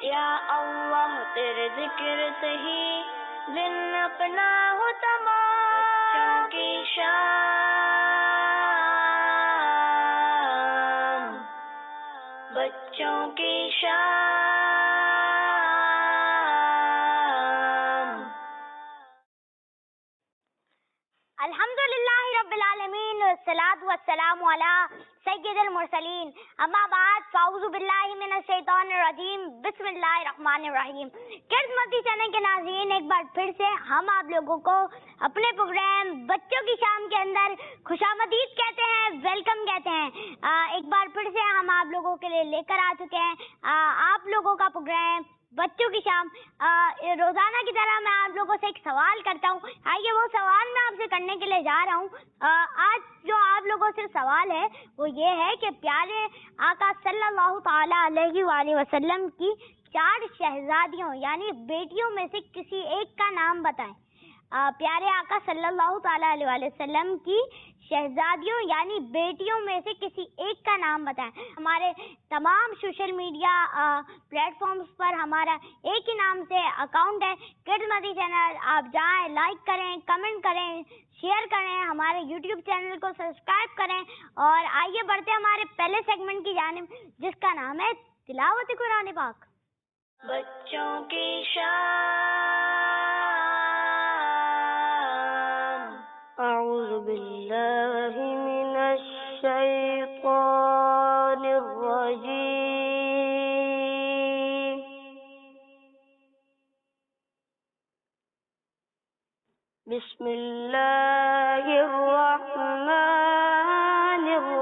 یا اللہ تیرے ذکر سے ہی دن اپنا ہو تمام، بچوں کی شام، بچوں کی شام۔ الحمدللہ رب العالمین والصلاة والسلام علی سید المرسلین، اما بعد فاعوذ باللہ من الشیطان الرجیم، بسم اللہ الرحمن الرحیم۔ کرز مدی چینل کے ناظرین، ایک بار پھر سے ہم آپ لوگوں کو اپنے پروگرام بچوں کی شام کے اندر خوش آمدید کہتے ہیں، ویلکم کہتے ہیں۔ ایک بار پھر سے ہم آپ لوگوں کے لیے لے کر آ چکے ہیں آپ لوگوں کا پروگرام بچوں کی شام۔ روزانہ کی طرح میں آپ لوگوں سے ایک سوال کرتا ہوں، آئیے وہ سوال میں آپ سے کرنے کے لیے جا رہا ہوں۔ آج جو آپ لوگوں سے سوال ہے وہ یہ ہے کہ پیارے آقا صلی اللہ تعالی علیہ وآلہ وسلم کی 4 شہزادیوں یعنی بیٹیوں میں سے کسی ایک کا نام بتائیں۔ پیارے آقا صلی اللہ تعالی علیہ وآلہ وسلم کی شہزادیوں یعنی بیٹیوں میں سے کسی ایک کا نام بتائیں۔ ہمارے تمام سوشل میڈیا پلیٹ فارمز پر ہمارا ایک ہی نام سے اکاؤنٹ ہے، کرز مدی چینل۔ آپ جائیں، لائک کریں، کمنٹ کریں، شیئر کریں، ہمارے یوٹیوب چینل کو سبسکرائب کریں، اور آئیے بڑھتے ہیں ہمارے پہلے سیگمنٹ کی جانب جس کا نام ہے تلاوت قرآن پاک۔ بچوں کی شام، اعوذ باللہ من الشیطان الرجیم، بسم اللہ الرحمن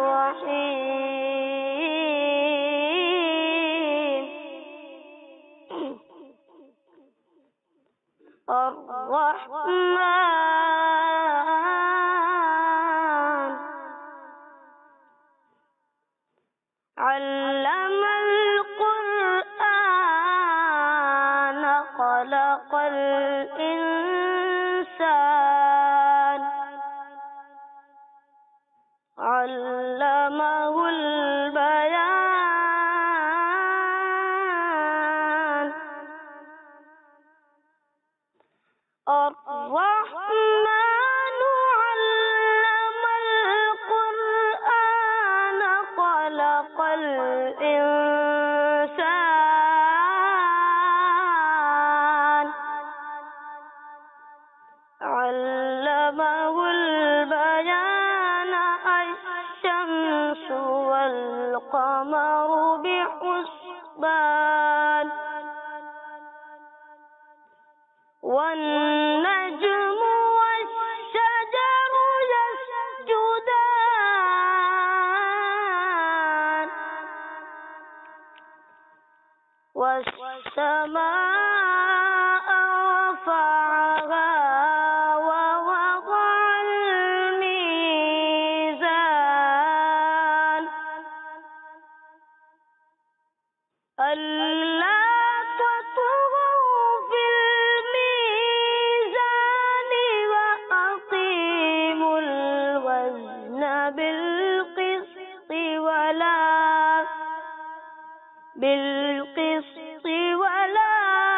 الرحیم، الرحمن علم القرآن خلق الإنسان علمه البيان، الرحمن علم القرآن خلق الإنسان علمه البيان، الشمس والقمر بحسبان والنجم والشجر يسجدان والسماء رفعها ووضع الميزان ألا تطغوا في الميزان وأقيموا الوزن بالقسط ولا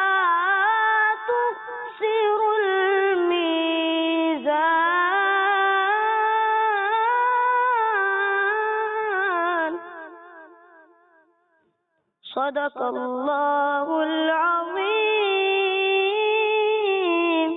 تخسروا الميزان، صدق اللہ العظیم۔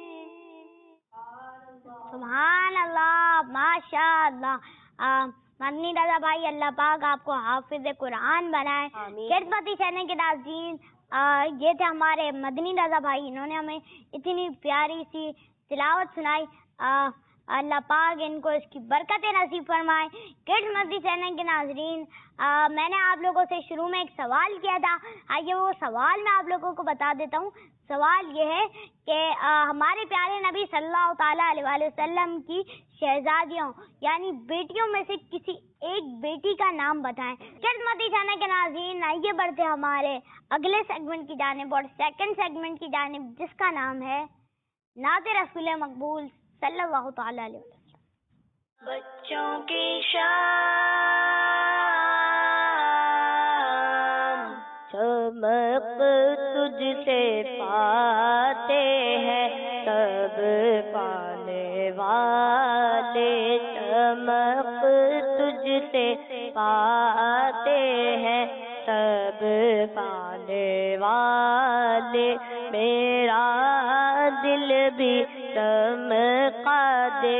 سبحان اللہ، ماشاء اللہ۔ مدنی رضا بھائی، اللہ پاک آپ کو حافظ قرآن بنائے۔ کرز مدی چینل کے ناظرین، یہ تھے ہمارے مدنی رضا بھائی، انہوں نے ہمیں اتنی پیاری سی تلاوت سنائی۔ اللہ پاک ان کو اس کی برکتیں نصیب فرمائے۔ کرز مدی چینل کے ناظرین، میں نے آپ لوگوں سے شروع میں ایک سوال کیا تھا، آئیے وہ سوال میں آپ لوگوں کو بتا دیتا ہوں۔ سوال یہ ہے کہ ہمارے پیارے نبی صلی اللہ تعالیٰ علیہ وآلہ وسلم کی شہزادیوں یعنی بیٹیوں میں سے کسی ایک بیٹی کا نام بتائیں۔ کرز مدی چینل کے ناظرین، آئیے بڑھتے ہمارے اگلے سیگمنٹ کی جانب اور سیکنڈ سیگمنٹ کی جانب جس کا نام ہے نعت رسول مقبول صلی اللہ تعالیٰ علیہ وسلم۔ بچوں کی شام، چمک تجھ سے پاتے ہیں سب پانے والے، چمک تجھ سے پاتے ہیں سب پانے والے، میرا دل بھی چمکا دے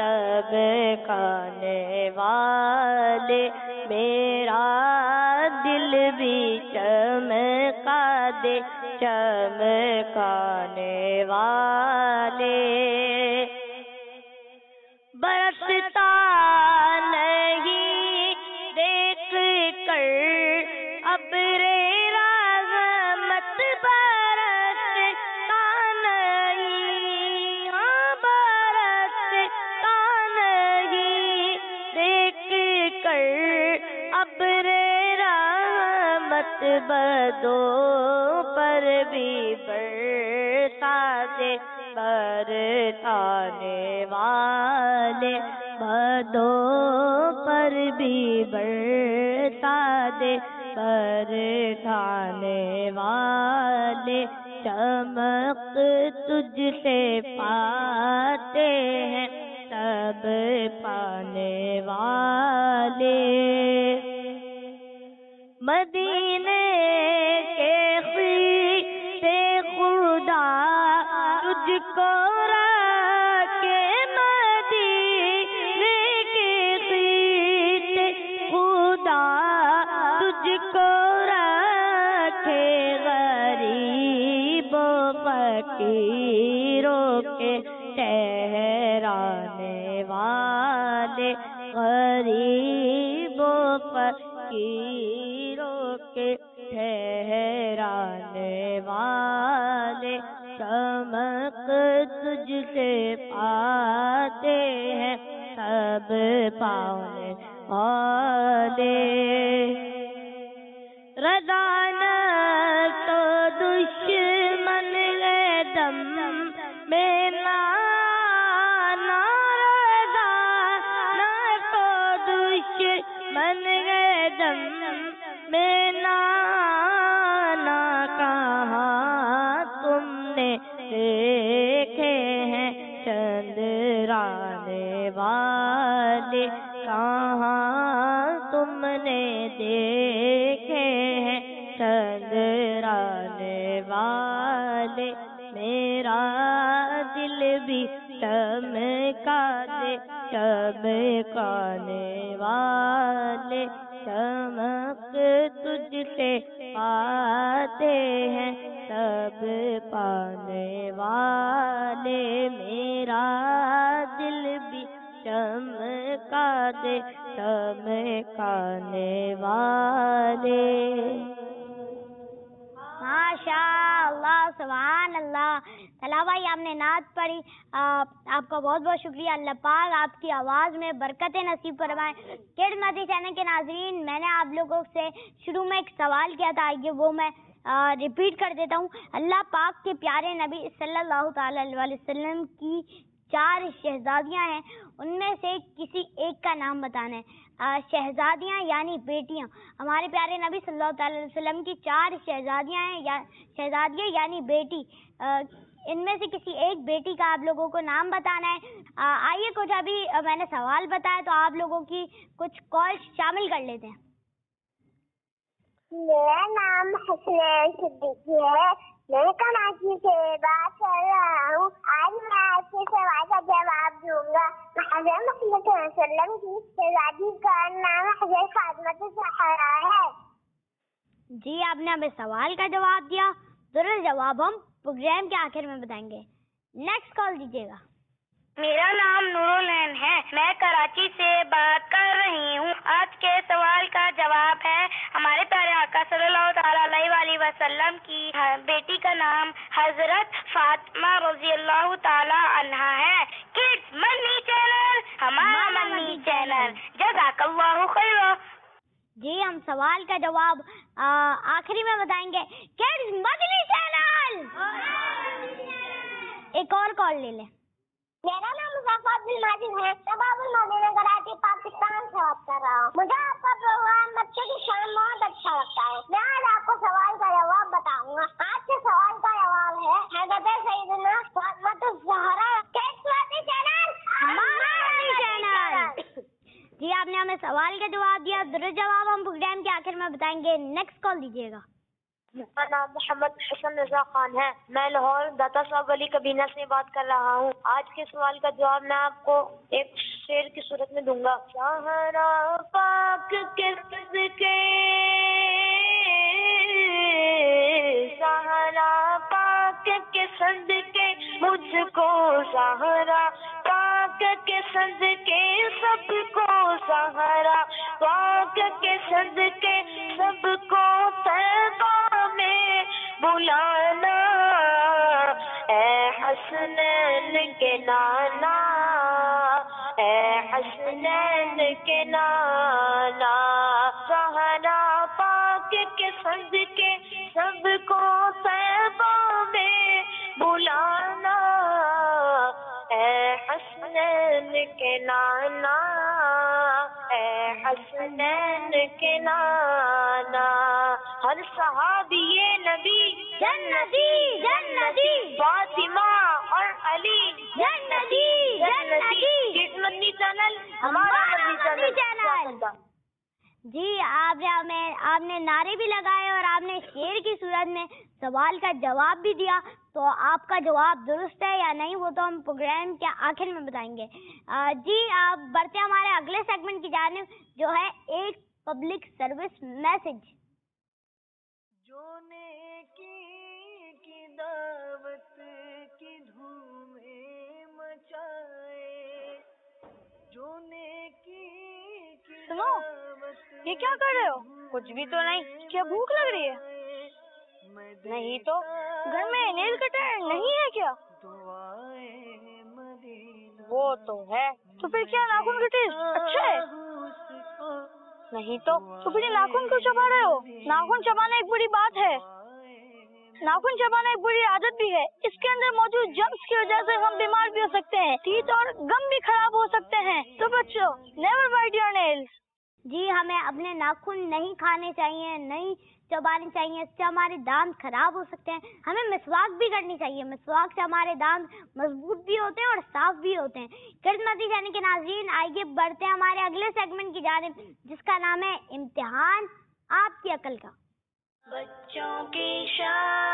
چمکانے والے، میرا دل بھی چمکا دے چمکانے والے، برستا نہیں دیکھ کر ابر رحمت، برستا نہیں، برستا نہیں دیکھ کر ابر رحمت، بدوں پر بھی برسا دے برسانے والے، بدوں پر بھی برسا دے برسانے والے، چمک تجھ سے پاتے ہیں سب پانے والے، مدینے کے خیمے خدا تجھ کو رکھے، مدینے کے خیمے خدا تجھ کو رکھے، غریبوں فقیروں کے ٹھہرانے والے، غریبوں فقیروں کے ٹھہرانے والے، چمک تجھ سے پاتے ہیں سب پانے والے، رضا نہ تو دشمن ہے دم میں رضا نہ تو دشمن ہے دم میں نانا، کہاں تم نے دیکھے ہیں چندرانے والے، کہاں تم نے دیکھے ہیں چندرانے والے، میرا دل بھی چمکا دے چمکانے والے، چمک تجھ سے پاتے ہیں سب پانے والے، میرا دل بھی چمکا دے چمکانے والے۔ ماشاء اللہ، سبحان اللہ۔ طلحہ بھائی آپ نے نعت پڑھی، آپ کا بہت بہت شکریہ، اللہ پاک آپ کی آواز میں برکتیں نصیب فرمائیں۔ کڈز مدنی چینل کے ناظرین، میں نے آپ لوگوں سے شروع میں ایک سوال کیا تھا، آئیے وہ میں ریپیٹ کر دیتا ہوں۔ اللہ پاک کے پیارے نبی صلی اللہ تعالی علیہ وسلم کی 4 شہزادیاں ہیں، ان میں سے کسی ایک کا نام بتانا ہے۔ شہزادیاں یعنی بیٹیاں، ہمارے پیارے نبی صلی اللہ تعالی علیہ وسلم کی 4 شہزادیاں ہیں، شہزادیاں یعنی بیٹی، ان میں سے کسی ایک بیٹی کا آپ لوگوں کو نام بتانا ہے۔ آئیے کچھ ابھی میں نے سوال بتایا تو آپ لوگوں کی کچھ کال شامل کر لیتے ہیں۔ میرا نام حسنین صدیقی ہے، میں کراچی سے بات کر رہا ہوں۔ آج میں آپ کے سوال کا جواب دوں گا۔ حضرت محمد صلی اللہ علیہ وسلم کی شہزادی کا نام حضرت فاطمہ الزہرا ہے۔ جی آپ نے ہمیں سوال کا جواب دیا، درست جواب ہم پروگرام کے آخر میں بتائیں گے۔ نیکسٹ کال دیجیے گا۔ میرا نام نورالعین ہے، میں کراچی سے بات کر رہی ہوں۔ آج کے سوال کا جواب ہے، ہمارے پیارے آقا صلی اللہ تعالی علیہ وآلہ وسلم کی بیٹی کا نام حضرت فاطمہ رضی اللہ تعالی عنہا ہے۔ کڈز مدنی چینل، ہمارا مدنی چینل، جزاک اللہ خیر۔ جی ہم سوال کا جواب آخری میں بتائیں گے۔ کڈز مدنی چینل، ایک اور کال لے لیں۔ میرا نام مظفر عبد المجید ہے، میں باب المدینہ کراچی پاکستان سے بات کر رہا ہوں۔ مجھے آپ کا प्रोग्राम बच्चों की शान बहुत अच्छा लगता है। मैं आज आपको सवाल का जवाब बताऊंगा। आज के सवाल का जवाब है हज़रत सैयदना फातिमा ज़हरा। किस्मती चैनल, हमारा चैनल। जी आपने हमें सवाल का जवाब दिया, दुरुस्त जवाब हम प्रोग्राम के आखिर में बताएंगे। नेक्स्ट कॉल दीजिएगा। मेरा नाम मोहम्मद हसन रजा खान है। मैं लाहौर दाता साहब गली कबीना से बात कर रहा हूँ। आज के सवाल का जवाब मैं आपको एक शेर की सूरत में दूंगा। सहरा पाक के सदके, सहरा पाक के सदके मुझको, सहरा पाक के सदके सबको, सहरा पाक के सदके सबको तैबा में बुलाना, ए हसनैन के नाना, ए हसनैन के नाना, सहरा पाक के सदके सबको तैबा में बुलाना, ए हसनैन के नाना, ए हसनैन के नाना। हर सहाबिये नबी जन्नती जन्नती, फातिमा और अली जन्नती जन्नती। किस्मती चैनल हमारा हमारा मदनी चैनल। जी आपने नारे भी लगाए और आपने शेर की सूरत में सवाल का जवाब भी दिया। तो आपका जवाब दुरुस्त है या नहीं वो तो हम प्रोग्राम के आखिर में बताएंगे। जी आप बढ़ते हमारे अगले सेगमेंट की जानिब, जो है एक पब्लिक सर्विस मैसेज। जो नेकी की दावत की धूमें मचाए, जो नेकी की सुनो, ये क्या कर रहे हो? कुछ भी तो नहीं। क्या भूख लग रही है? नहीं तो घर में नेल कटर नहीं है क्या? वो तो है। तो फिर क्या नाखून कटर अच्छा है? नहीं तो फिर नाखून क्यों चबा रहे हो? नाखून चबाना एक बुरी बात है। नाखून चबाना एक बुरी आदत भी है। इसके अंदर मौजूद जर्म्स की वजह से हम बीमार भी हो सकते हैं, टीथ और गम भी खराब हो सकते हैं। तो बच्चों, नेवर बाइट योर नेल्स। जी हमें अपने नाखून नहीं खाने चाहिए, नहीं चबाने चाहिए, इससे हमारे दांत खराब हो सकते हैं। हमें मिसवाक भी करनी चाहिए, मिसवाक से हमारे दांत मजबूत भी होते हैं और साफ भी होते हैं। किस्मती चैनल के नाज़रीन, आइए बढ़ते हैं हमारे अगले सेगमेंट की जानिब, जिसका नाम है इम्तिहान आपकी अकल का। बच्चों की शान।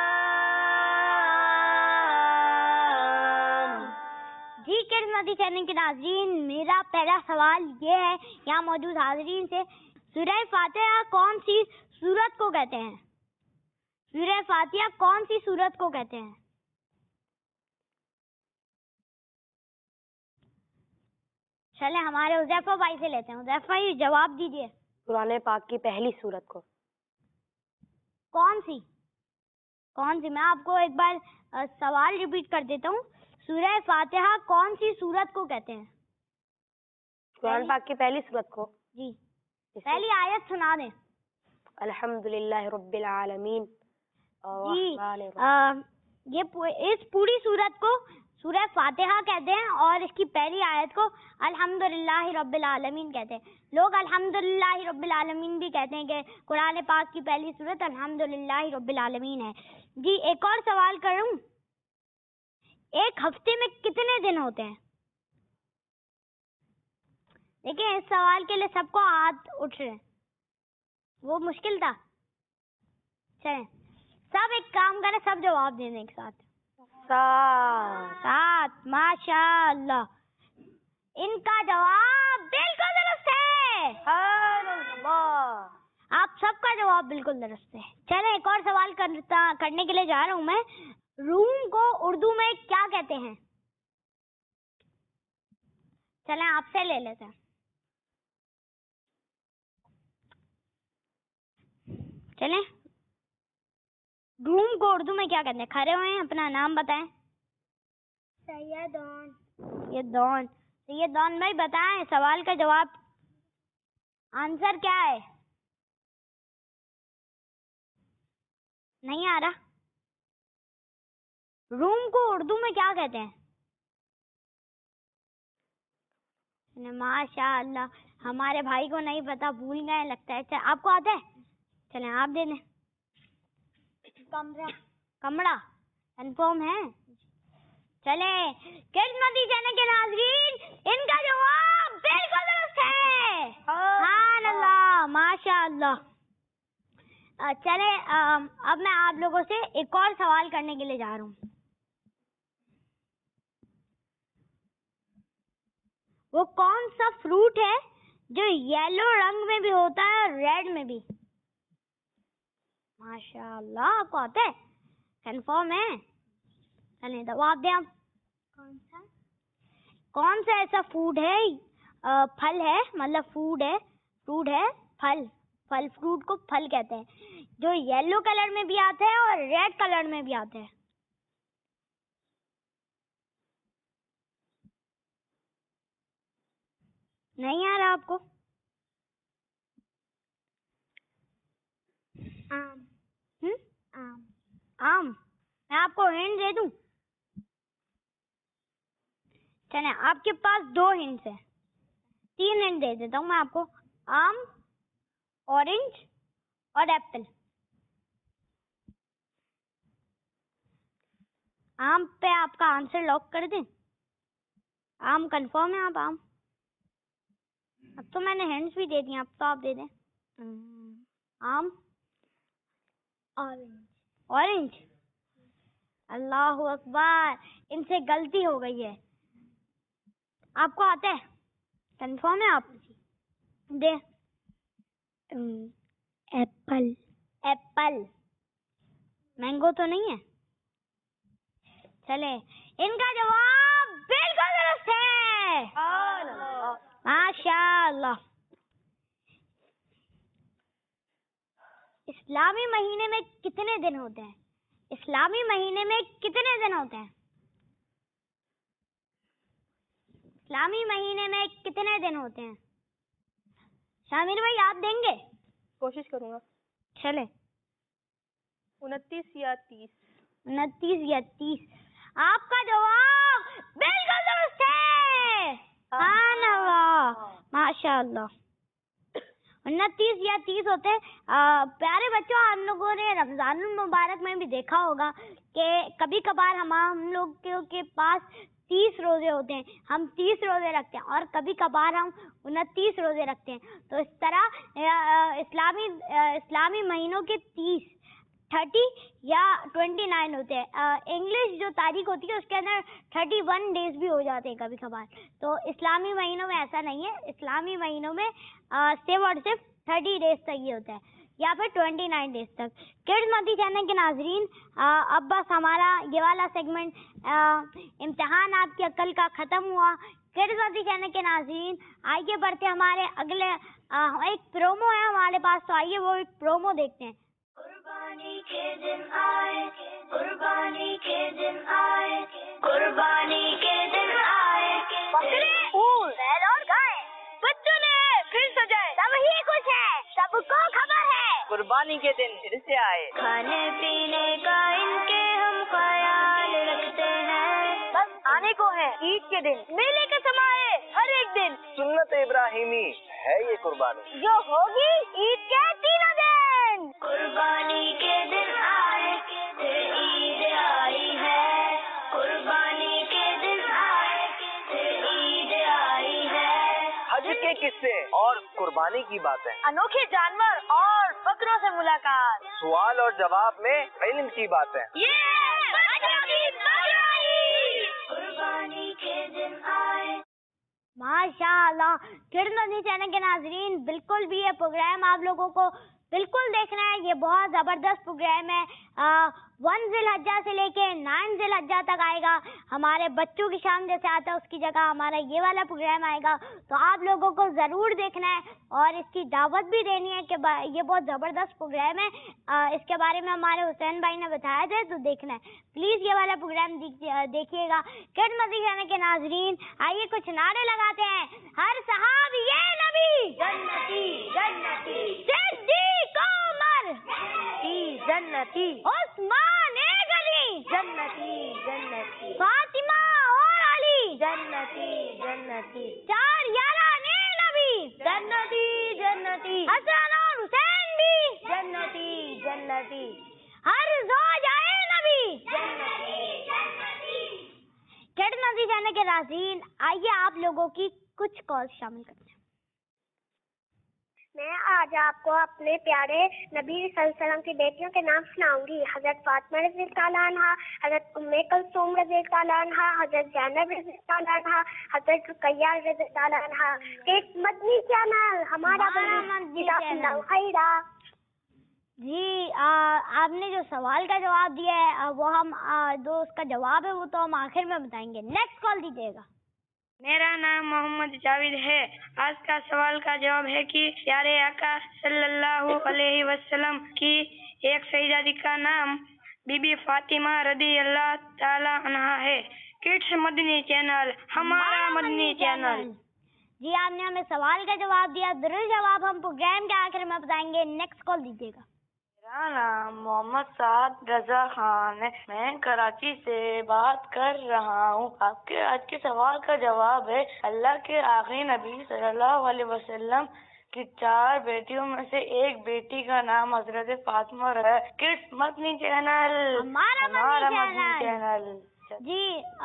जी किस्मती चैनल के नाज़रीन, मेरा पहला सवाल ये है यहाँ मौजूद हाज़रीन से, सूरह फातिहा कौन सी सूरत को कहते हैं? सूरह फातिहा कौन सी सूरत को कहते हैं? चले हमारे हुज़ैफा भाई से लेते हैं। हुज़ैफा भाई जवाब दीजिए। कुरान पाक की पहली सूरत को। कौन सी? मैं आपको एक बार सवाल रिपीट कर देता हूँ। सूरह फातिहा कौन सी सूरत को कहते हैं? कुरान पाक की पहली सूरत को। जी पहली आयत सुना दें। अल्हम्दुलिल्लाह रब्बिल आलमीन। जी इस पूरी सूरत को सूरह फातिहा कहते हैं और इसकी पहली आयत को अल्हम्दुलिल्लाह रब्बिल आलमीन कहते हैं। लोग अल्हम्दुलिल्लाह रब्बिल आलमीन भी कहते हैं कि कुरान पाक की पहली सूरत अल्हम्दुलिल्लाह रब्बिल आलमीन है। जी एक और सवाल करूं, एक हफ्ते में कितने दिन होते हैं? देखिए इस सवाल के लिए सबको हाथ उठ रहे हैं, वो मुश्किल था। चलें सब एक काम करें, सब जवाब दें एक साथ। 7। माशाअल्लाह, इनका जवाब बिल्कुल दुरुस्त है। आप सबका जवाब बिल्कुल दुरुस्त है। चलें एक और सवाल करने के लिए जा रहा हूं मैं। रूम को उर्दू में क्या कहते हैं? चलें आपसे ले लेते हैं। चलें रूम को उर्दू में क्या कहते हैं? खड़े हुए हैं, अपना नाम बताएं। सैयदौन भाई बताएं सवाल का जवाब, आंसर क्या है? नहीं आ रहा। रूम को उर्दू में क्या कहते हैं? माशाअल्लाह, ہمارے بھائی کو نہیں پتا، بھول گئے لگتا ہے. آپ کو آتا ہے؟ چلیں آپ دے دیں. کمڑا کنفرم ہے. چلے قسمتی چنے کے ناظرین، ان کا جواب بالکل درست ہے. سبحان اللہ، ماشاء اللہ. چلے اب میں آپ لوگوں سے ایک اور سوال کرنے کے لیے جا رہا ہوں. وہ کون سا فروٹ ہے جو یلو رنگ میں بھی ہوتا ہے اور ریڈ میں بھی؟ ماشاء اللہ، آپ کو آتا ہے؟ کنفرم ہے؟ چلیں جواب دیں آپ. کون سا ایسا فوڈ ہے، پھل ہے، مطلب فوڈ ہے پھل فروٹ کو پھل کہتے ہیں، جو یلو کلر میں بھی آتا ہے اور ریڈ کلر میں بھی آتا ہے؟ نہیں آ رہا آپ کو؟ آم. میں آپ کو ہنٹ دے دوں؟ چلیں آپ کے پاس 2 ہنٹس ہیں، 3 ہنٹ دے دیتا ہوں میں آپ کو. آم، اورنج اور ایپل. آم پہ آپ کا آنسر لاک کر دیں؟ آم کنفرم ہے؟ آپ آم؟ اب تو میں نے ہنٹس بھی دے دیا، اب تو آپ دے دیں. آم، اورنج. اللہ اکبر، ان سے غلطی ہو گئی ہے. آپ کو آتا ہے؟ کنفرم ہے آپ؟ دے. ایپل. مینگو تو نہیں ہے؟ چلے ان کا جواب بالکل درست ہے. ماشاء اللہ. اسلامی مہینے میں کتنے دن ہوتے ہیں؟ اسلامی مہینے میں کتنے دن ہوتے ہیں؟ اسلامی مہینے میں کتنے دن ہوتے ہیں؟ شامر بھائی آپ دیں گے؟ کوشش کروں گا. چلے 29 یا 30. 29 یا 30. آپ کا جواب بالکل درست ہے. سبحان اللہ، ماشاء اللہ. 29 یا 30 ہوتے ہیں. پیارے بچوں، ہم لوگوں نے رمضان المبارک میں بھی دیکھا ہوگا کہ کبھی کبھار ہم لوگوں کے پاس 30 روزے ہوتے ہیں، ہم 30 روزے رکھتے ہیں، اور کبھی کبھار ہم 29 روزے رکھتے ہیں. تو اس طرح اسلامی مہینوں کے 30 یا 29 ہوتے ہیں. انگلش جو تاریخ ہوتی ہے اس کے اندر 31 ڈیز بھی ہو جاتے ہیں کبھی کبھار. تو اسلامی مہینوں میں ایسا نہیں ہے. اسلامی مہینوں میں صرف اور صرف 30 ڈیز تک ہی ہوتا ہے، یا پھر 29 ڈیز تک. کڈز مدی چینل کے ناظرین، اب بس ہمارا یہ والا سیگمنٹ امتحان آپ کی عقل کا ختم ہوا. کڈز مدی چینل کے ناظرین، آئیے بڑھتے ہمارے اگلے ایک پرومو ہے ہمارے پاس، تو آئیے وہ ایک پرومو دیکھتے ہیں. قربانی کے دن آئے، قربانی کے دن آئے، قربانی کے دن آئے. بکرے، اونٹ، بیل اور گائے، بچوں نے پھر سجائے، سب ہی کچھ ہے، سب کو خبر ہے. قربانی کے دن پھر سے آئے. کھانے پینے کا ان کے ہم خیال رکھتے ہیں، بس آنے کو ہے عید کے دن، میلے کے سمائے ہر ایک دن. سنت ابراہیمی ہے یہ قربانی، جو ہوگی عید کے 3 دن. قربانی کے دن آئے، پھر عید آئی ہے. قربانی کے دن آئے، پھر عید آئی ہے. حج کے قصے اور قربانی کی باتیں، انوکھے جانور اور بکروں سے ملاقات، سوال اور جواب میں علم کی باتیں. قربانی کے دن آئے. ماشاء اللہ. کڈز مدنی چینل کے ناظرین، بالکل بھی یہ پروگرام آپ لوگوں کو بالکل دیکھنا ہے. یہ بہت زبردست پروگرام ہے. 1 ذی الحجہ سے لے کے 9 ذی الحجہ تک آئے گا. ہمارے بچوں کی شام جیسے آتا ہے اس کی جگہ ہمارا یہ والا پروگرام آئے گا. تو آپ لوگوں کو ضرور دیکھنا ہے اور اس کی دعوت بھی دینی ہے کہ یہ بہت زبردست پروگرام ہے. اس کے بارے میں ہمارے حسین بھائی نے بتایا تھا، تو دیکھنا ہے. پلیز یہ والا پروگرام دیکھیے گا. کڈز مدنی چینل کے ناظرین، آئیے کچھ نعرے لگاتے ہیں. ہر صحابی یہ نبی جنتی جنتی، صدیق عمر جنتی، عثمان غنی جنتی جنتی، فاطمہ اور علی جنتی جنتی، 4 یاران نبی کے ناظرین آئیے آپ لوگوں کی کچھ کال شامل کرتے ہیں. میں آج آپ کو اپنے پیارے نبی صلی اللہ علیہ وسلم کی بیٹیوں کے نام سناؤں گی. حضرت فاطمہ رضی اللہ تعالیٰ عنہا، حضرت ام کلثوم رضی اللہ تعالیٰ عنہا، حضرت زینب رضی اللہ تعالیٰ عنہا، حضرت رقیہ رضی اللہ تعالیٰ عنہا. ایک مدنی چینل ہمارا جزاک اللہ خیرا. جی آپ نے جو سوال کا جواب دیا ہے وہ ہم جو اس کا جواب ہے وہ تو ہم آخر میں بتائیں گے. نیکسٹ کال دیجیے گا. میرا نام محمد جاوید ہے. آج کا سوال کا جواب ہے کہ پیارے آقا صلی اللہ علیہ وسلم کی ایک شہزادی کا نام بی بی فاطمہ رضی اللہ تعالی عنہا ہے. کڈس مدنی چینل ہمارا مدنی چینل. جی آپ نے ہمیں سوال کا جواب دیا. درست جواب ہم پروگرام کے آخر میں بتائیں گے. نیکسٹ کال دیجیے گا. میرا نام محمد سعد رضا خان ہے. میں کراچی سے بات کر رہا ہوں. آپ کے آج کے سوال کا جواب ہے اللہ کے آخری نبی صلی اللہ علیہ وسلم کی 4 بیٹیوں میں سے ایک بیٹی کا نام حضرت فاطمہ ہے. کڈس مدنی چینل ہمارا مدنی چینل. جی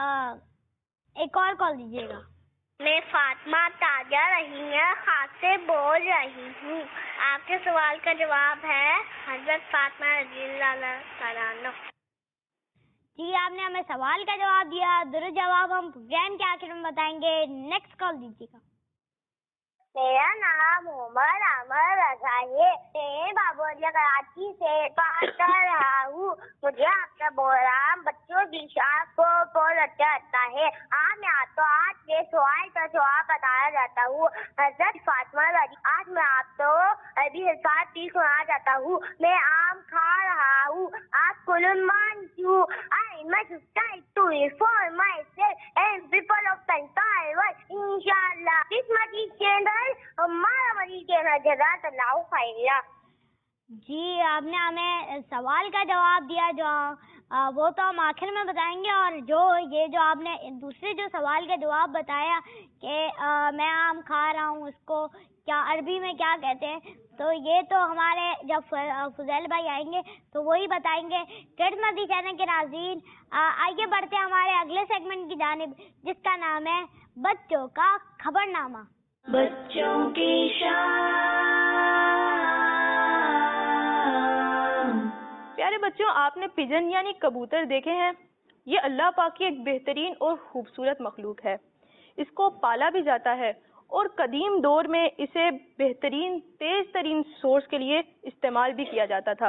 ایک اور کال دیجیے گا. میں فاطمہ تاجہ رحیمیہ خاص سے بول رہی ہوں. آپ کے سوال کا جواب ہے حضرت فاطمہ رضی اللہ تعالیٰ عنہ. جی آپ نے ہمیں سوال کا جواب دیا. درست جواب ہم پروگرام کے آخر میں بتائیں گے. نیکسٹ کال دیجیے گا. میرا نام عمر عمر رضا ہے. میں بابولیہ کراچی سے بات کر رہا ہوں. مجھے آپ کا پروگرام بچوں کی شاخ کو بہت اچھا لگتا ہے. میں آپ کو آج کے سوال کا جواب بتایا جاتا ہوں. حضرت فاطمہ رضی. آج میں آپ کو ابھی الفاظ بھی سنا جاتا ہوں. میں آم کھا رہا ہوں. آپ کو I must try to inform myself and people of the entire world. Inshallah. This Madi channel, ہمارا مدنی چینل. جزاک اللہ خیرا. جی آپ نے ہمیں سوال کا جواب دیا جو وہ تو ہم آخر میں بتائیں گے. اور جو آپ نے دوسرے جو سوال کا جواب بتایا کہ میں آم کھا رہا ہوں اس کو کیا عربی میں کیا کہتے ہیں تو یہ تو ہمارے جب فضیل بھائی آئیں گے تو وہی بتائیں گے. کڈس مدنی چینل کے ناظرین آئیے بڑھتے ہیں ہمارے اگلے سیگمنٹ کی جانب جس کا نام ہے بچوں کا خبر نامہ. بچوں کی شان. پیارے بچوں آپ نے پجن یعنی کبوتر دیکھے ہیں. یہ اللہ پاک کی ایک بہترین اور خوبصورت مخلوق ہے. اس کو پالا بھی جاتا ہے اور قدیم دور میں اسے بہترین تیز ترین سورس کے لیے استعمال بھی کیا جاتا تھا.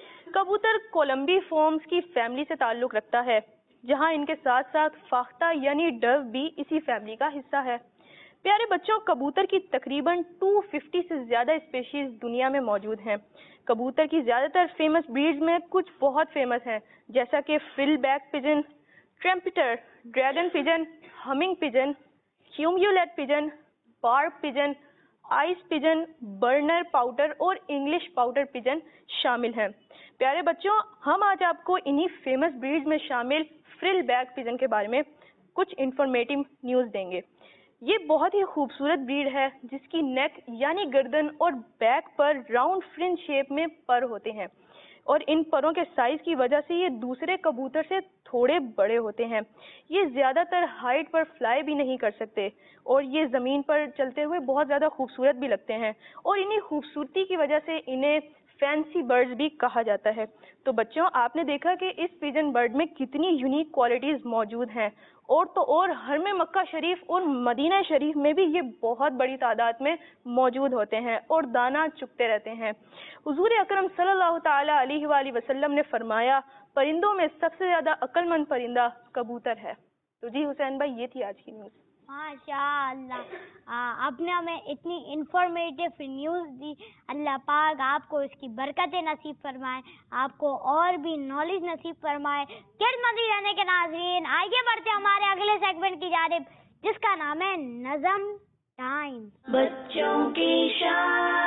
کبوتر کولمبی فارمز کی فیملی سے تعلق رکھتا ہے جہاں ان کے ساتھ ساتھ فاختہ یعنی ڈو بھی اسی فیملی کا حصہ ہے. پیارے بچوں کبوتر کی تقریباً 250 سے زیادہ اسپیشیز دنیا میں موجود ہیں. کبوتر کی زیادہ تر فیمس بریڈز میں کچھ بہت فیمس ہیں جیسا کہ full back pigeon, trumpeter, dragon pigeon, homing pigeon, cumulet pigeon, barb pigeon, ice pigeon, Brunner pouter اور انگلش پاؤڈر پجن شامل ہیں. پیارے بچوں ہم آج آپ کو انہی فیمس بریڈز میں شامل فرل بیک پجن کے بارے میں کچھ انفارمیٹیو نیوز دیں گے. یہ بہت ہی خوبصورت بریڈ ہے جس کی نیک یعنی گردن اور بیک پر راؤنڈ فرنج شیپ میں پر ہوتے ہیں اور ان پروں کے سائز کی وجہ سے یہ دوسرے کبوتر سے تھوڑے بڑے ہوتے ہیں. یہ زیادہ تر ہائٹ پر فلائی بھی نہیں کر سکتے اور یہ زمین پر چلتے ہوئے بہت زیادہ خوبصورت بھی لگتے ہیں اور انہی خوبصورتی کی وجہ سے انہیں فینسی برڈز بھی کہا جاتا ہے. تو بچوں آپ نے دیکھا کہ اس پیجن برڈ میں کتنی یونیک کوالٹیز موجود ہیں اور تو اور حرم مکہ شریف اور مدینہ شریف میں بھی یہ بہت بڑی تعداد میں موجود ہوتے ہیں اور دانہ چگتے رہتے ہیں. حضور اکرم صلی اللہ تعالی علیہ وآلہ وسلم نے فرمایا پرندوں میں سب سے زیادہ عقل مند پرندہ کبوتر ہے. تو جی حسین بھائی یہ تھی آج کی نیوز. ماشاء اللہ آپ نے ہمیں اتنی انفارمیٹیو نیوز دی. اللہ پاک آپ کو اس کی برکتیں نصیب فرمائے, آپ کو اور بھی نالج نصیب فرمائے. کڈس مدنی چینل کے ناظرین آئیے بڑھتے ہمارے اگلے سیگمنٹ کی جانب جس کا نام ہے نظم ٹائم. بچوں کی شان.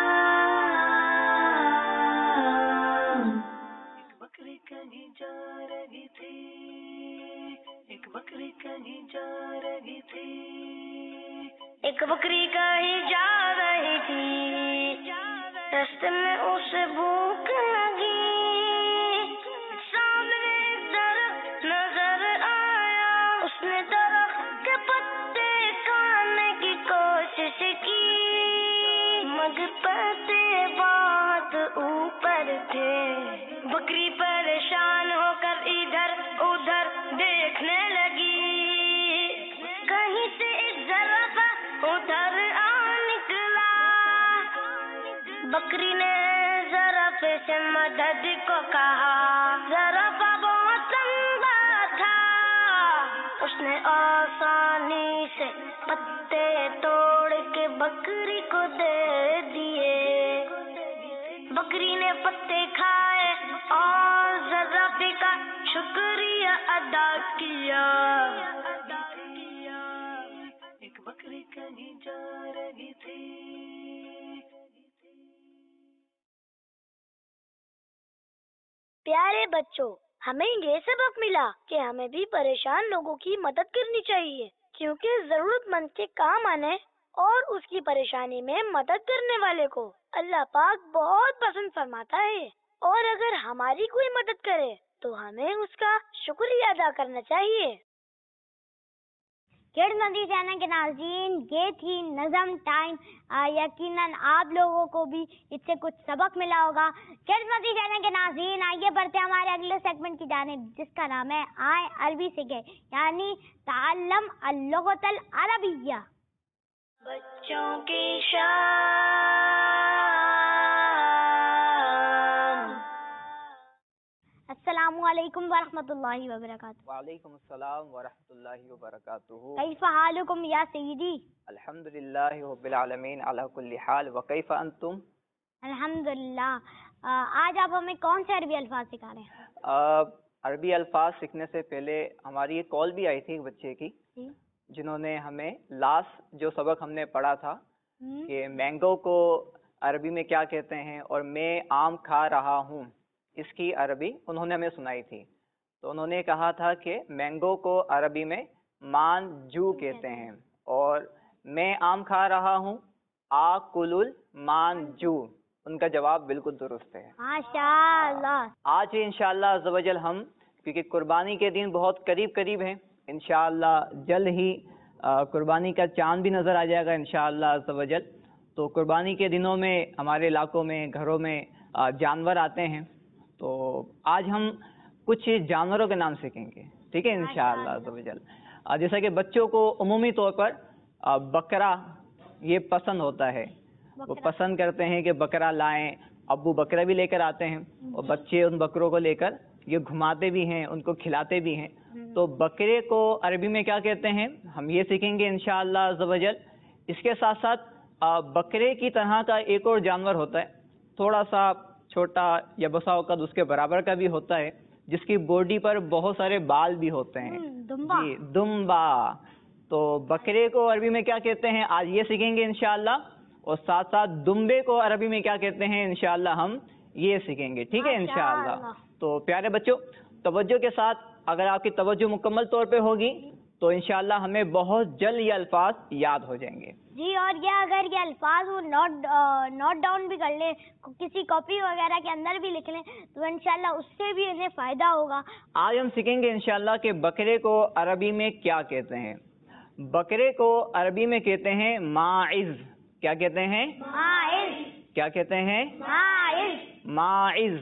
ایک بکری کہیں جا رہی تھی, ایک بکری کہیں جا رہی تھی, ایک بکری کہیں جا رہی تھی, راستے میں اسے بھوک لگی, سامنے ایک درخت نظر آیا, اس نے درخت تھے. بکری پریشان ہو کر ادھر ادھر دیکھنے لگی. کہیں سے ایک زرافہ ادھر آ نکلا. بکری نے زرافے سے مدد کو کہا. زرافہ بہت لمبا تھا. اس نے آسانی سے پتے توڑ کے بکری کو دے دیے. بکری نے پتے کھائے اور زرافے کا شکریہ ادا کیا. ایک بکری کہیں جا رہی تھی. پیارے بچوں، ہمیں یہ سبق ملا کہ ہمیں بھی پریشان لوگوں کی مدد کرنی چاہیے، کیونکہ ضرورت مند کے کام آنے اور اس کی پریشانی میں مدد کرنے والے کو اللہ پاک بہت پسند فرماتا ہے. اور اگر ہماری کوئی مدد کرے تو ہمیں اس کا شکریہ ادا کرنا چاہیے. کڈز مدنی چینل کے ناظرین، یہ تھی نظم ٹائم. یقیناً آپ لوگوں کو بھی اس سے کچھ سبق ملا ہوگا. کڈز مدنی چینل کے ناظرین، آئیے بڑھتے ہیں ہمارے اگلے سیگمنٹ کی جانب، جس کا نام ہے آئیں عربی سیکھیں، یعنی تعلم اللغۃ العربیہ. بچوں کی شان. السلام علیکم ورحمۃ اللہ وبرکاتہ. وعلیکم السلام ورحمۃ اللہ وبرکاتہ. کیف حالکم یا سیدی؟ الحمد للہ رب العالمین علی کل حال. وکیف انتم؟ الحمدللہ. آج آپ ہمیں کون سے عربی الفاظ سکھا رہے ہیں؟ عربی الفاظ سیکھنے سے پہلے ہماری ایک کال بھی آئی تھی ایک بچے کی، جنہوں نے ہمیں لاسٹ جو سبق ہم نے پڑھا تھا کہ مینگو کو عربی میں کیا کہتے ہیں اور میں آم کھا رہا ہوں، اس کی عربی انہوں نے ہمیں سنائی تھی. تو انہوں نے کہا تھا کہ مینگو کو عربی میں مانجو کہتے ہیں اور میں آم کھا رہا ہوں آکل المانجو. ان کا جواب بالکل درست ہے. ماشاءاللہ. آج انشاءاللہ عز و جل ہم، کیونکہ قربانی کے دن بہت قریب ہیں، انشاءاللہ جلد ہی قربانی کا چاند بھی نظر آ جائے گا انشاءاللہ عز و جل. تو قربانی کے دنوں میں ہمارے علاقوں میں گھروں میں جانور آتے ہیں، تو آج ہم کچھ جانوروں کے نام سیکھیں گے، ٹھیک ہے انشاءاللہ عز و جل. جیسا کہ بچوں کو عمومی طور پر بکرا یہ پسند ہوتا ہے، وہ پسند کرتے ہیں کہ بکرا لائیں. ابو بکرا بھی لے کر آتے ہیں اور بچے ان بکروں کو لے کر یہ گھماتے بھی ہیں، ان کو کھلاتے بھی ہیں. تو بکرے کو عربی میں کیا کہتے ہیں ہم یہ سیکھیں گے انشاءاللہ عز و جل. اس کے ساتھ ساتھ بکرے کی طرح کا ایک اور جانور ہوتا ہے، تھوڑا سا چھوٹا یا بسا اوقات اس کے برابر کا بھی ہوتا ہے، جس کی باڈی پر بہت سارے بال بھی ہوتے ہیں. جی، دمبا. تو بکرے کو عربی میں کیا کہتے ہیں آج یہ سیکھیں گے انشاءاللہ، اور ساتھ ساتھ دمبے کو عربی میں کیا کہتے ہیں انشاءاللہ ہم یہ سیکھیں گے، ٹھیک ہے انشاءاللہ. تو پیارے بچوں، توجہ کے ساتھ، اگر آپ کی توجہ مکمل طور پہ ہوگی تو انشاءاللہ ہمیں بہت جلد یہ الفاظ یاد ہو جائیں گے. جی، اور یہ اگر یہ الفاظ وہ نوٹ ڈاؤن بھی کر لیں، کسی کاپی وغیرہ کے اندر بھی لکھ لیں، تو انشاءاللہ اس سے بھی انہیں فائدہ ہوگا. آج ہم سیکھیں گے انشاءاللہ کہ بکرے کو عربی میں کیا کہتے ہیں. بکرے کو عربی میں کہتے ہیں ماعز. کیا کہتے ہیں؟ ماعز. کیا کہتے ہیں؟ ماعز. ماعز.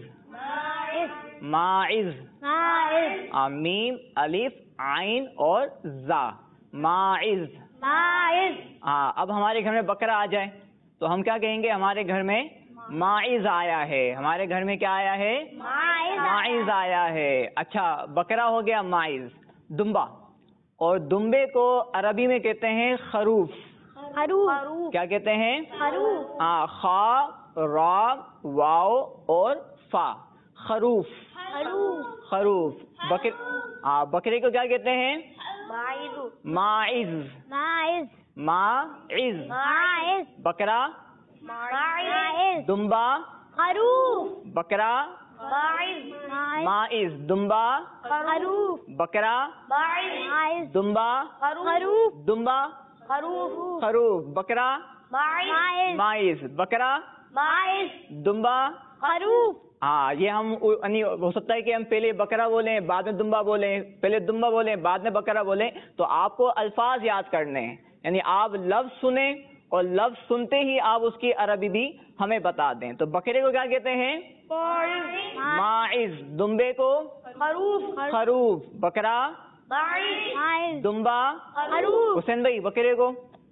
ماعز. ماعز. میم الف عین اور زا. ماعز. ماعز. ہاں، اب ہمارے گھر میں بکرا آ جائے تو ہم کیا کہیں گے؟ ہمارے گھر میں ماعز آیا ہے. ہمارے گھر میں کیا آیا ہے؟ ماعز آیا ہے. اچھا، بکرا ہو گیا ماعز. دمبا، اور دمبے کو عربی میں کہتے ہیں خروف. خروف. کیا کہتے ہیں؟ خروف. ہاں، خا را واو اور فا. خروف. خروف. بکرے کو کیا کہتے ہیں؟ ماعز. ماعز. ماعز. ماعز. بکرا. ماعز. دمبا. خروف. بکرا. ماعز. ماعز. دمبا. خروف. بکرا. ماعز. دمبا. خروف. دمبا. خروف. خروف. بکرا. ماعز. ماعز. بکرا. ماعز. دمبا. خروف. ہاں، یہ ہم ہو سکتا ہے کہ ہم پہلے بکرا بولیں بعد میں دمبا بولیں، پہلے دمبا بولیں بعد میں بکرا بولیں. تو آپ کو الفاظ یاد کرنے ہیں، یعنی آپ لفظ سنیں اور لفظ سنتے ہی آپ اس کی عربی بھی ہمیں بتا دیں. تو بکرے کو کیا کہتے ہیں؟ माइज, दुम्बे को खरूफ, बकरा, दुम्बा, हुसैन भाई बकरे को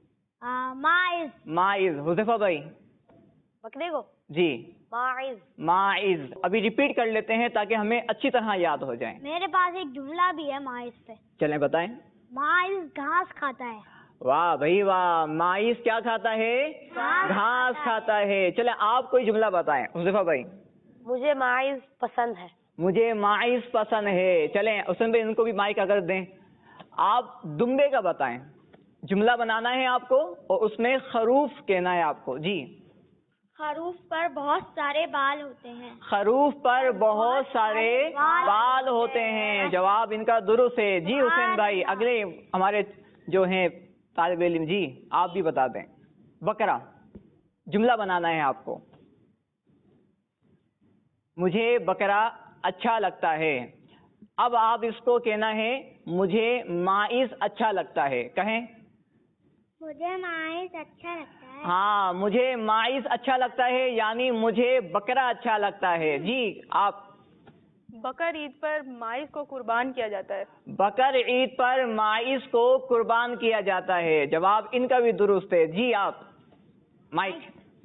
माइज, हुज़ैफा भाई बकरे को जी माइज। अभी रिपीट कर लेते हैं ताकि हमें अच्छी तरह याद हो जाए। मेरे पास एक जुमला भी है माइज पे। चलें बताएं। माइज घास खाता है। वाह भाई वाह, माइज क्या खाता है? घास खाता है। चले आप कोई जुमला बताएं। हुज़ैफा भाई मुझे माइज पसंद है। मुझे माइज पसंद है। चलें हुसैन भाई उनको भी माइक अगर दें। आप दुम्बे का बताएं। जुमला बनाना है आपको और उसमें खरूफ कहना है आपको। जी खरूफ पर बहुत सारे बाल होते हैं। खरूफ पर बहुत सारे बाल होते हैं। जवाब इनका दुरुस्त है। जी हुसैन भाई अगले हमारे जो हैं तालिब इल्म जी आप भी बता दें। बकरा जुमला बनाना है आपको। मुझे बकरा अच्छा लगता है। अब आप इसको कहना है मुझे माइज अच्छा लगता है। कहें मुझे माइज अच्छा लगता है। हाँ मुझे माइज अच्छा लगता है यानी मुझे बकरा अच्छा लगता है। जी आप। बकर ईद पर माइज को कुर्बान किया जाता है। बकर ईद पर माइज को कुर्बान किया जाता है। जवाब इनका भी दुरुस्त है। जी आप माइक।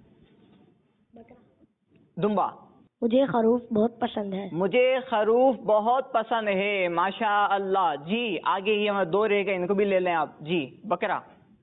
दुम्बा मुझे खरूफ बहुत पसंद है। मुझे खरूफ बहुत पसंद है। माशा अल्लाह। जी आगे ये हमारे दो रह गए इनको भी ले लें आप। जी बकरा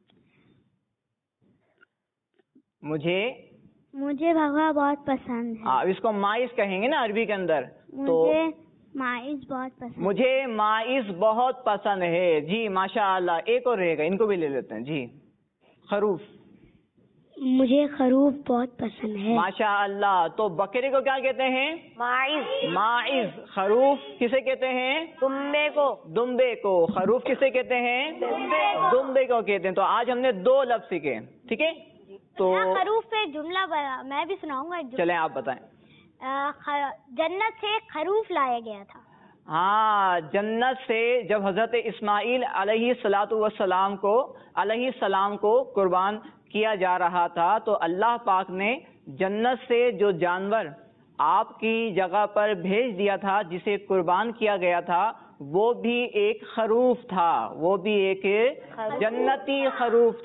मुझे बकरा बहुत पसंद है। अब इसको माइज कहेंगे ना अरबी के अंदर। तो माइज बहुत पसंद। मुझे माइज बहुत पसंद है। जी माशा अल्लाह। एक और रहेगा इनको भी ले लेते हैं। जी खरूफ मुझे खरूफ बहुत पसंद है। माशा अल्लाह। तो बकरे को क्या कहते हैं? माइज। खरूफ किसे कहते हैं? दुम्बे को। खरूफ किसे कहते हैं? दुम्बे को कहते हैं। तो आज हमने दो लफ्ज सीखे। ठीक है तो खरूफ पे जुमला मैं भी सुनाऊंगा। चलें आप बताएं। जन्नत से खरूफ लाया गया था। हाँ जन्नत से जब हजरत इस्माइल अलैहिस्सलाम को कुर्बान किया जा रहा था तो अल्लाह पाक ने जन्नत से जो जानवर आपकी जगह पर भेज दिया था जिसे कुर्बान किया गया था वो भी एक खरूफ था। वो भी एक जन्नती खरूफ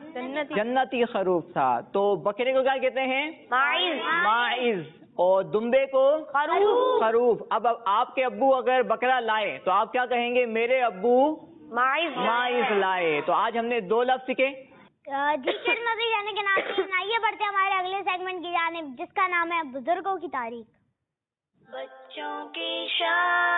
था। तो बकरे को क्या कहते हैं? माइज। और दुम्बे को खरूफ। अब आपके अब्बू अगर बकरा लाए तो आप क्या कहेंगे? मेरे अब्बू माइज लाए। तो आज हमने दो लफ्ज सीखे। जाने के नाम से आइए बढ़ते हमारे अगले सेगमेंट की जानिब जिसका नाम है बुजुर्गों की तारीख। बच्चों की शान।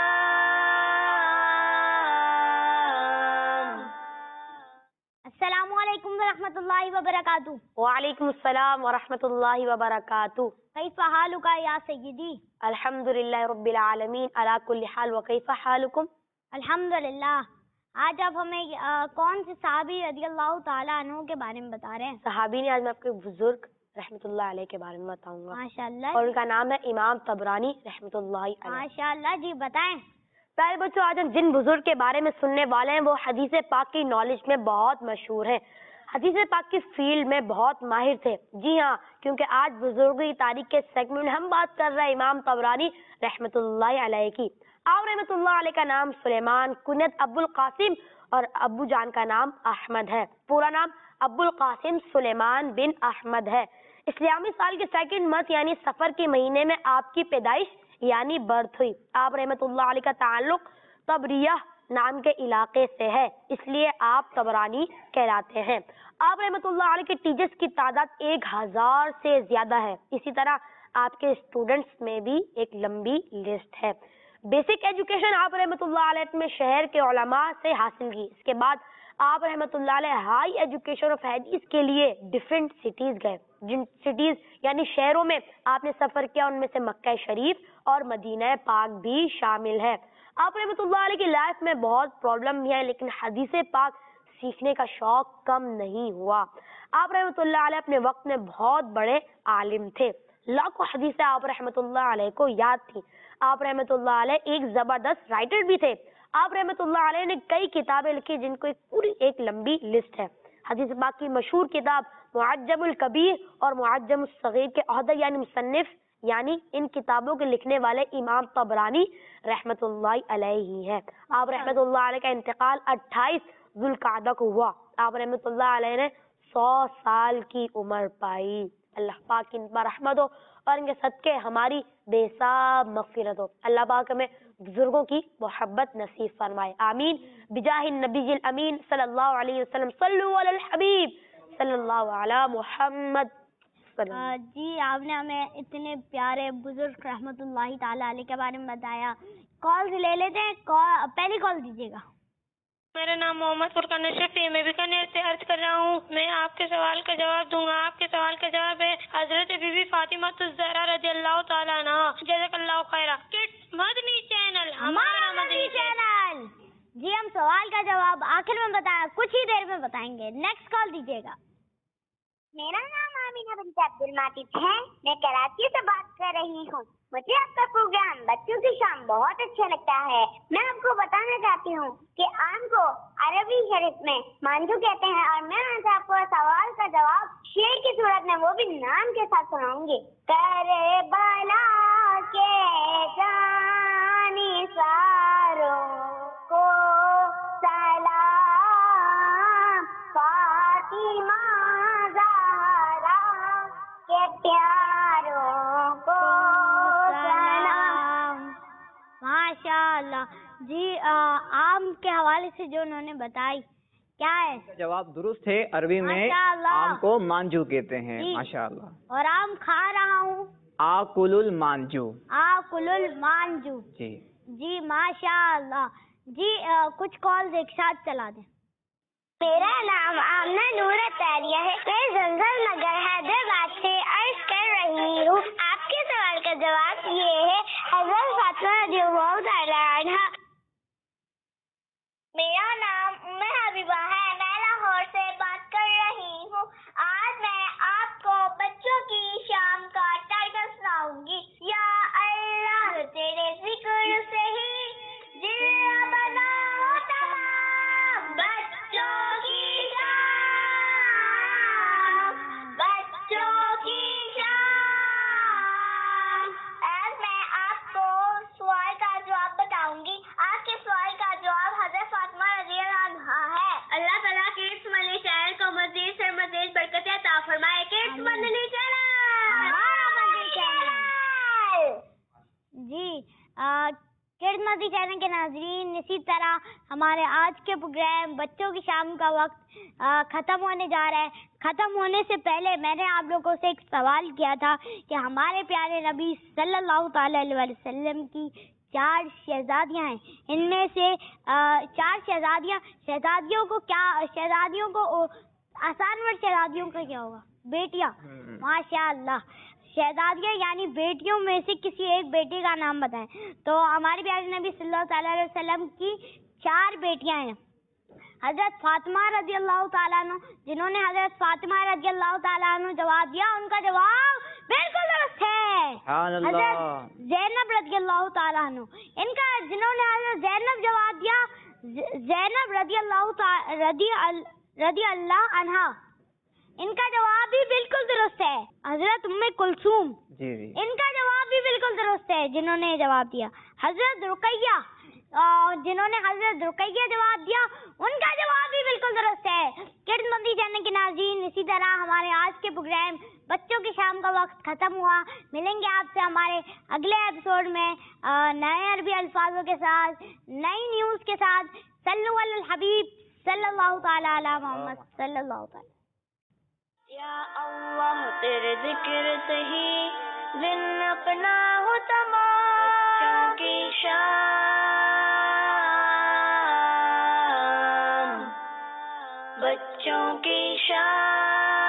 अस्सलामु अलैकुम व रहमतुल्लाहि व बरकातुहू। वालेकुम अस्सलाम व रहमतुल्लाहि व बरकातुहू। कैफ़ हालुका या सय्यदी? अल्हम्दुलिल्लाह रब्बिल आलमीन अला कुल्ली हाल व कैफ़ हालुकुम? अल्हम्दुलिल्लाह। आज आप हमें कौन से सहाबी रज़ियल्लाहु ताला अन्हु के बारे में बता रहे हैं? सहाबी ने आज मैं आपको बुजुर्ग रहमतुल्लाह अलैह के बारे में बताऊंगा। माशाअल्लाह। और उनका नाम है इमाम तबरानी रहमतुल्लाह अलैह। माशाअल्लाह। जी बताएं। प्यारे बच्चों आज हम जिन बुजुर्ग के बारे में सुनने वाले हैं वो हदीस पाक की नॉलेज में बहुत मशहूर है। हदीस पाक की फील्ड में बहुत माहिर थे। जी हाँ क्योंकि आज बुजुर्गों की तारीख के सेगमेंट में हम बात कर रहे हैं इमाम तबरानी रहमतुल्लाह अलैह की। आप रहमतुल्लाह अलैह का नाम सुलेमान, कुनियत अब्बुल कासिम और अब्बू जान का नाम अहमद है। पूरा नाम अब्बुल कासिम सुलेमान बिन अहमद है। इस्लामी साल के सेकंड मंथ यानी सफर के महीने में आपकी पैदाइश यानी बर्थ हुई। आप रहमतुल्लाह अलैह का ताल्लुक तबरिया नाम के इलाके से है इसलिए आप तबरानी कहलाते हैं। आप रहमतुल्लाह अलैह के टीचर्स की तादाद 1000 से ज्यादा है। इसी तरह आपके स्टूडेंट्स में भी एक लंबी लिस्ट है। बेसिक एजुकेशन आप रहमतुल्लाह अलैह में शहर के उलमा से हासिल की। इसके बाद आप रहमतुल्लाह अलैह हाई एजुकेशन ऑफ हदीस के लिए डिफरेंट सिटीज गए। जिन सिटीज यानी शहरों में आपने सफर किया उनमें से मक्का शरीफ और मदीना पाक भी शामिल है। आप रहमतुल्लाह अलैह की लाइफ में बहुत प्रॉब्लम भी है लेकिन हदीस पाक सीखने का शौक कम नहीं हुआ। आप रहमतुल्लाह अलैह अपने वक्त में बहुत बड़े आलिम थे। लाखों हदीसें आप रहमतुल्लाह अलैह को याद थी। आप रहमतुल्लाह अलैह एक जबरदस्त राइटर भी थे। आप रहमतुल्लाह अलैह ने कई किताबें लिखी जिनको एक पूरी एक लंबी लिस्ट है। हदीस पाक की मशहूर किताब मुअज्जमुल कबीर और मुअज्जमुस सगीर के औहदा यानी मुसन्निफ یعنی ان کتابوں کے لکھنے والے امام طبرانی رحمت اللہ علیہ ہی ہے. آپ رحمت اللہ علیہ کا انتقال 28 ذوالقعدہ کو ہوا. آپ رحمت اللہ علیہ نے 100 سال کی عمر پائی. اللہ پاک ان پر رحمت ہو اور ان کے صدقے ہماری بے حساب مغفرت ہو. اللہ پاک ہمیں بزرگوں کی محبت نصیب فرمائے, آمین. بجاہ النبی الامین صلی اللہ علیہ وسلم. صلو علی الحبیب صلی اللہ علی محمد. جی آپ نے ہمیں اتنے پیارے بزرگ رحمت اللہ تعالی علیہ کے بارے میں بتایا. کال لے لیتے ہیں. پہلی کال دیجیے گا. میرا نام محمد فرقان شفیع, میں بیکانیر سے عرض کر رہا ہوں. میں آپ کے سوال کا جواب دوں گا. آپ کے سوال کا جواب ہے حضرت بی بی فاطمہ الزہرا رضی اللہ تعالیٰ عنہ. جزاک اللہ خیرہ. کڈس مدنی چینل, ہمارا مدنی چینل. جی ہم سوال کا جواب آخر میں بتایا, کچھ ہی دیر میں بتائیں گے. نیکسٹ کال دیجیے گا. میرا نام آمینہ بنت عبد الماجد ہے, میں کراچی سے بات کر رہی ہوں. مجھے آپ کا پروگرام بچوں کی شام بہت اچھا لگتا ہے. میں آپ کو بتانا چاہتی ہوں کہ آم کو عربی شریف میں مانجو کہتے ہیں, اور میں آج آپ کو سوال کا جواب شعر کی صورت میں وہ بھی نام کے ساتھ سناؤں گی. کربلا کے جانی ساروں کو سلام, فاطمہ کے پیاروں کو سلام. ماشاء اللہ. جی آم کے حوالے سے جو انہوں نے بتائی کیا ہے جواب درست ہے. عربی میں ماشاءاللہ. آم کو مانجو کہتے ہیں. جی. ماشاء اللہ. اور آم کھا رہا ہوں. آکل المانجو. آکل المانجو. جی جی ماشاء اللہ. جی کچھ کالز ایک ساتھ چلا دیں. میرا نام آمنہ نور تاریہ ہے, میں زنزل نگر حیدرآباد سے عرض کر رہی ہوں. آپ کے سوال کا جواب یہ ہے حضرت فاطمہ رضی اللہ تعالیٰ عنہ. میرا نام ام حبیبہ ہے, میں لاہور سے بات کر رہی ہوں. آج میں آپ کو بچوں کی شام کا ٹائٹل سناؤں گی. یا اللہ تیرے ذکر سے ہی دل بناؤ تمام, بچوں کی شام. آج میں آپ کو سوال کا جواب بتاؤں گی. آپ کے سوال کا جواب حضرت فاطمہ رضی اللہ عنہا ہے. اللہ تعالیٰ کڈس مدنی چینل کو مزید سے مزید برکتیں عطا فرمائے. کڈس مدنی چینل, ہمارا مدنی چینل. جی کڈس مدنی چینل کے ناظرین, اسی طرح ہمارے آج کے پروگرام بچوں کی شام کا وقت ختم ہونے جا رہا ہے. ختم ہونے سے پہلے میں نے آپ لوگوں سے ایک سوال کیا تھا کہ ہمارے پیارے نبی صلی اللہ تعالی علیہ وسلم کی 4 شہزادیاں ہیں. ان میں سے 4 شہزادیوں کو آسان ورڈ شہزادیوں کا کیا ہوگا؟ بیٹیاں. ماشاء اللہ. شہزادیاں یعنی بیٹیوں میں سے کسی ایک بیٹی کا نام بتائیں. تو ہمارے پیارے نبی صلی اللہ تعالی علیہ وسلم کی 4 بیٹیاں ہیں. حضرت فاطمہ رضی اللہ تعالیٰ عنہ, جنہوں نے حضرت فاطمہ رضی اللہ تعالیٰ عنہ جواب دیا, ان کا جواب بالکل درست ہے. حضرت زینب رضی اللہ تعالیٰ عنہ, ان کا جنہوں نے حضرت زینب جواب دیا, زینب رضی اللہ عنہا, ان کا جواب بھی بالکل درست ہے. حضرت ام کلثوم, ان کا جواب بھی بالکل درست ہے جنہوں نے جواب دیا. حضرت رقیہ, جنہوں نے حضرت رقیہ جواب دیا, ان کا جواب بھی بالکل درست ہے. کڈس مدنی چینل کے ناظرین, اسی طرح ہمارے آج کے پروگرام بچوں کی شام کا وقت ختم ہوا. ملیں گے آپ سے ہمارے اگلے ایپیسوڈ میں نئے عربی الفاظوں کے ساتھ, نئی نیوز کے ساتھ. صلو علی الحبیب صلی اللہ تعالی علی محمد صلی اللہ تعالی. یا اللہ تیرے ذکر سے ہی دن اپنا ہو تمام, کی شام, بچوں کی شام.